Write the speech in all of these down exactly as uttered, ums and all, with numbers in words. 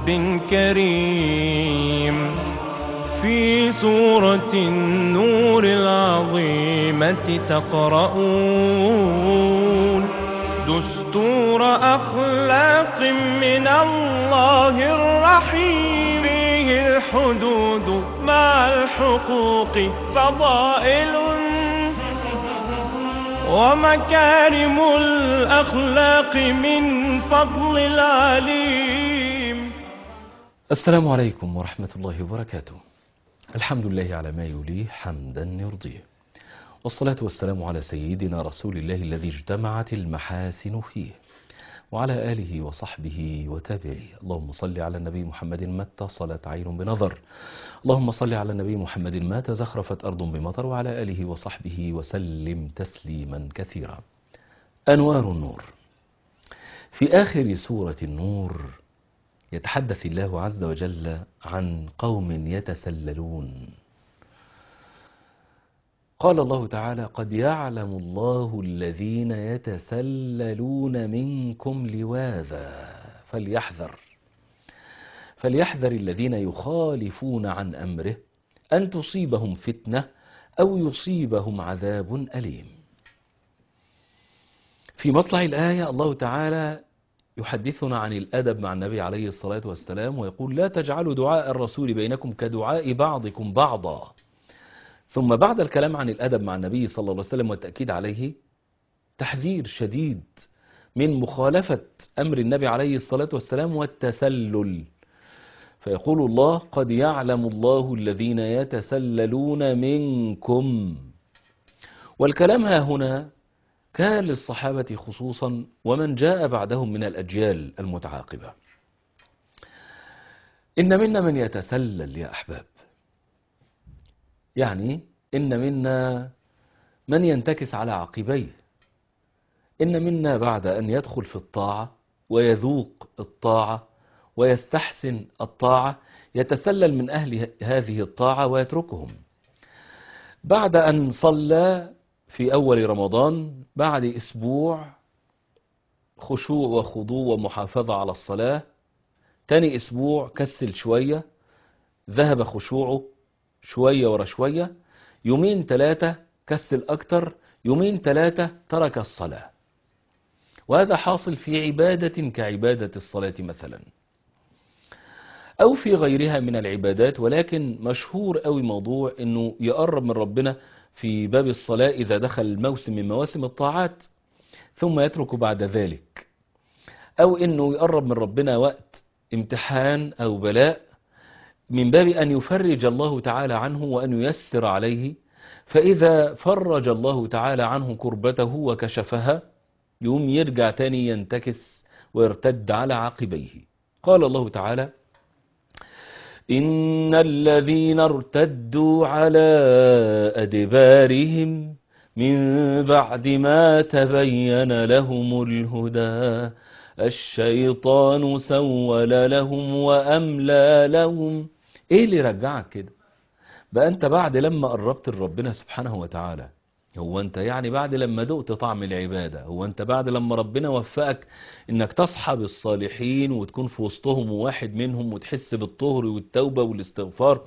كريم في سورة النور العظيمة تقرؤون دستور أخلاق من الله الرحيم فيه الحدود مع الحقوق فضائل ومكارم الأخلاق من فضل العليم. السلام عليكم ورحمة الله وبركاته. الحمد لله على ما يليه حمدا يرضيه، والصلاة والسلام على سيدنا رسول الله الذي اجتمعت المحاسن فيه، وعلى آله وصحبه وتابعيه. اللهم صل على النبي محمد ما اتصلت عين بنظر، اللهم صل على النبي محمد ما تزخرفت أرض بمطر، وعلى آله وصحبه وسلم تسليما كثيرا. أنوار النور. في آخر سورة النور يتحدث الله عز وجل عن قوم يتسللون. قال الله تعالى: قد يعلم الله الذين يتسللون منكم لواذا فليحذر فليحذر الذين يخالفون عن أمره أن تصيبهم فتنة أو يصيبهم عذاب أليم. في مطلع الآية الله تعالى يحدثنا عن الأدب مع النبي عليه الصلاة والسلام ويقول: لا تجعلوا دعاء الرسول بينكم كدعاء بعضكم بعضا. ثم بعد الكلام عن الأدب مع النبي صلى الله عليه وسلم والتأكيد عليه تحذير شديد من مخالفة أمر النبي عليه الصلاة والسلام والتسلل، فيقول الله: قد يعلم الله الذين يتسللون منكم. والكلام ها هنا كان للصحابة خصوصا ومن جاء بعدهم من الأجيال المتعاقبة. إن منا من يتسلل يا أحباب، يعني إن منا من ينتكس على عقبيه، إن منا بعد أن يدخل في الطاعة ويذوق الطاعة ويستحسن الطاعة يتسلل من أهل هذه الطاعة ويتركهم. بعد أن صلى في أول رمضان، بعد أسبوع خشوع وخضوع ومحافظة على الصلاة، تاني أسبوع كسل شوية، ذهب خشوعه شوية ورا شوية، يومين ثلاثة كسل أكتر، يومين ثلاثة ترك الصلاة. وهذا حاصل في عبادة كعبادة الصلاة مثلا، أو في غيرها من العبادات، ولكن مشهور قوي موضوع أنه يقرب من ربنا في باب الصلاة إذا دخل موسم من مواسم الطاعات ثم يترك بعد ذلك، أو أنه يقرب من ربنا وقت امتحان أو بلاء من باب أن يفرج الله تعالى عنه وأن ييسر عليه، فإذا فرج الله تعالى عنه كربته وكشفها يوم يرجع تاني ينتكس ويرتد على عقبيه. قال الله تعالى: إن الذين ارتدوا على أدبارهم من بعد ما تبين لهم الهدى الشيطان سول لهم وأملى لهم. إيه اللي رجعك كده بقى؟ أنت بعد لما قربت لربنا سبحانه وتعالى، هو أنت يعني بعد لما دقت طعم العبادة، هو أنت بعد لما ربنا وفقك إنك تصحب الصالحين وتكون في وسطهم وواحد منهم وتحس بالطهر والتوبة والاستغفار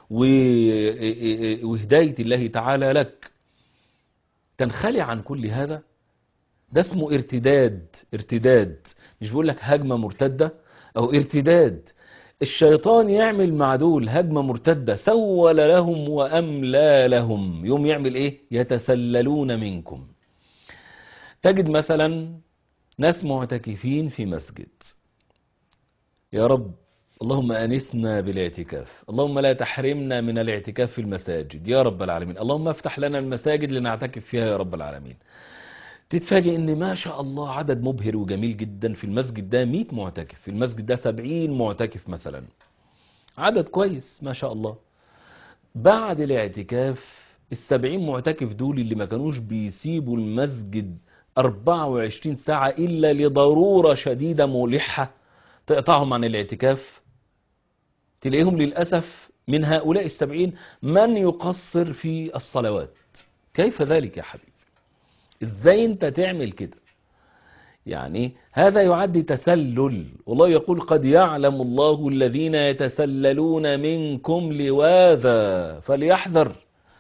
وهداية الله تعالى لك، تنخلع عن كل هذا؟ ده اسمه ارتداد. ارتداد مش بقول لك هجمة مرتدة أو ارتداد. الشيطان يعمل مع دول هجمة مرتدة، سول لهم وأملى لهم. يوم يعمل إيه؟ يتسللون منكم. تجد مثلا ناس معتكفين في مسجد، يا رب اللهم أنسنا بالاعتكاف، اللهم لا تحرمنا من الاعتكاف في المساجد يا رب العالمين، اللهم افتح لنا المساجد لنعتكف فيها يا رب العالمين. تتفاجئ ان ما شاء الله عدد مبهر وجميل جدا في المسجد ده، مئة معتكف، في المسجد ده سبعين معتكف مثلا، عدد كويس ما شاء الله. بعد الاعتكاف السبعين معتكف دول اللي ما كانوش بيسيبوا المسجد أربعة وعشرين ساعة إلا لضرورة شديدة ملحة تقطعهم عن الاعتكاف، تلاقيهم للأسف من هؤلاء السبعين من يقصر في الصلوات. كيف ذلك يا حبيبي؟ ازاي انت تعمل كده؟ يعني هذا يعد تسلل، والله يقول قد يعلم الله الذين يتسللون منكم لواذا فليحذر.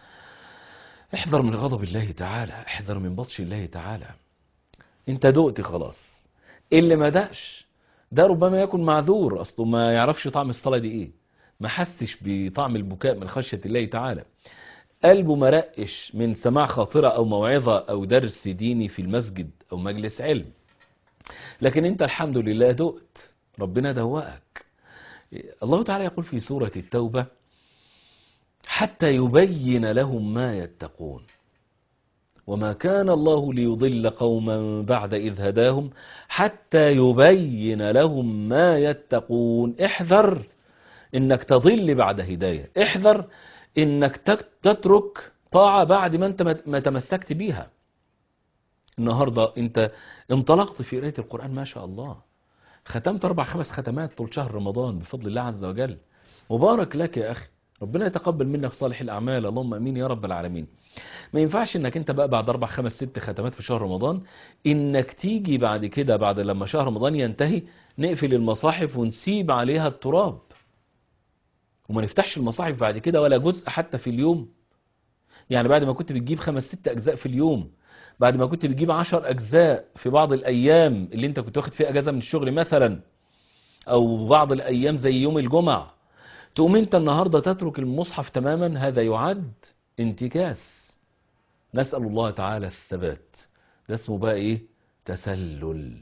احذر من غضب الله تعالى، احذر من بطش الله تعالى. انت دقت خلاص، اللي ما دقش ده ربما يكون معذور، اصله ما يعرفش طعم الصلاة دي ايه، ما حسش بطعم البكاء من خشية الله تعالى، قلبه مرقش من سماع خاطرة او موعظة او درس ديني في المسجد او مجلس علم. لكن انت الحمد لله دقت، ربنا دوقك. الله تعالى يقول في سورة التوبة حتى يبين لهم ما يتقون، وما كان الله ليضل قوما بعد إذ هداهم حتى يبين لهم ما يتقون. احذر انك تضل بعد هداية، احذر انك تترك طاعة بعد ما انت ما تمسكت بيها. النهاردة انت انطلقت في قراءة القرآن ما شاء الله، ختمت اربع خمس ختمات طول شهر رمضان بفضل الله عز وجل، مبارك لك يا اخي، ربنا يتقبل منك صالح الاعمال، اللهم امين يا رب العالمين. ما ينفعش انك انت بقى بعد اربع خمس ست ختمات في شهر رمضان انك تيجي بعد كده بعد لما شهر رمضان ينتهي نقفل المصاحف ونسيب عليها التراب، وما نفتحش المصاحف بعد كده ولا جزء حتى في اليوم. يعني بعد ما كنت بتجيب خمس ست اجزاء في اليوم، بعد ما كنت بتجيب عشر اجزاء في بعض الايام اللي انت كنت واخد فيها اجازة من الشغل مثلا، او بعض الايام زي يوم الجمعة، تقوم انت النهاردة تترك المصحف تماما، هذا يعد انتكاس. نسأل الله تعالى الثبات، ده اسمه بقى ايه؟ تسلل.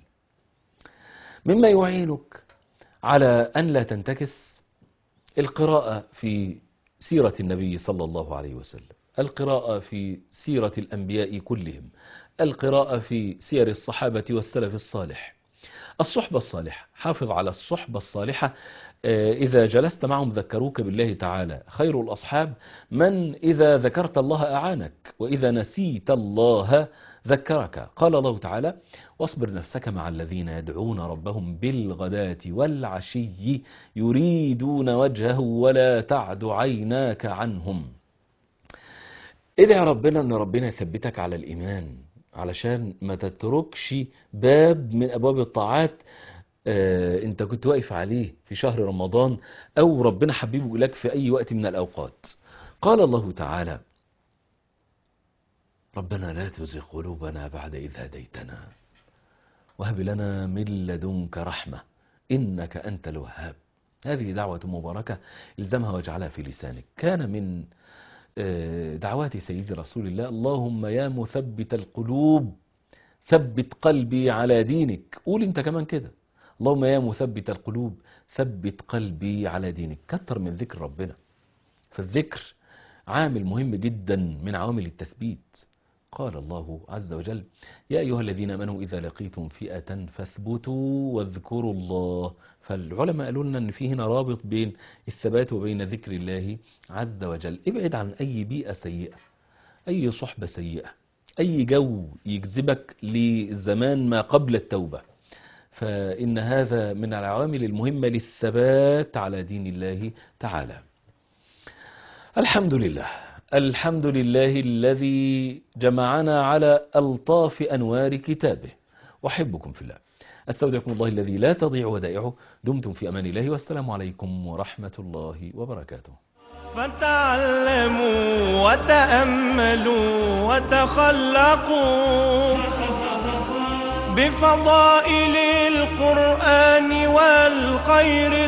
مما يعينك على ان لا تنتكس القراءة في سيرة النبي صلى الله عليه وسلم، القراءة في سيرة الأنبياء كلهم، القراءة في سير الصحابة والسلف الصالح، الصحبة الصالحة. حافظ على الصحبة الصالحة، إذا جلست معهم ذكروك بالله تعالى. خير الأصحاب من إذا ذكرت الله أعانك، وإذا نسيت الله ذكرك. قال الله تعالى واصبر نفسك مع الذين يدعون ربهم بالغداة والعشي يريدون وجهه ولا تعد عيناك عنهم. ادعي ربنا ان ربنا يثبتك على الإيمان، علشان ما تتركش باب من أبواب الطاعات آه انت كنت واقف عليه في شهر رمضان، او ربنا حبيبه لك في اي وقت من الاوقات. قال الله تعالى ربنا لا تزغ قلوبنا بعد اذ هديتنا وهب لنا من لدنك رحمة انك انت الوهاب. هذه دعوة مباركة الزمها واجعلها في لسانك. كان من آه دعوات سيد رسول الله اللهم يا مثبت القلوب ثبت قلبي على دينك. قول انت كمان كده، اللهم يا مثبت القلوب ثبت قلبي على دينك. كتر من ذكر ربنا، فالذكر عامل مهم جدا من عوامل التثبيت. قال الله عز وجل يا أيها الذين آمنوا إذا لقيتم فئة فاثبتوا واذكروا الله. فالعلماء قالوا لنا أن في هنا رابط بين الثبات وبين ذكر الله عز وجل. ابعد عن أي بيئة سيئة، أي صحبة سيئة، أي جو يجذبك لزمان ما قبل التوبة، فإن هذا من العوامل المهمة للثبات على دين الله تعالى. الحمد لله، الحمد لله الذي جمعنا على ألطاف أنوار كتابه. أحبكم في الله، أستودعكم الله الذي لا تضيع ودائعه. دمتم في أمان الله، والسلام عليكم ورحمة الله وبركاته. فتعلموا وتأملوا وتخلقوا بفضائل القرآن والخير